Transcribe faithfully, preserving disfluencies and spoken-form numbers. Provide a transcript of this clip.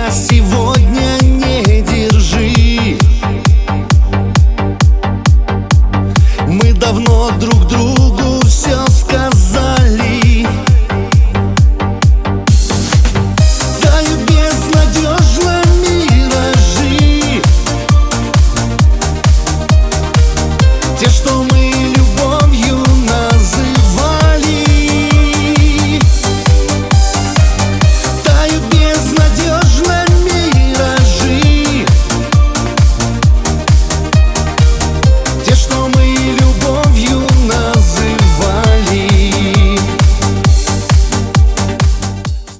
меня сегодня не держи. Мы давно друг другу все сказали. Тают безнадежно миражи, те, что мы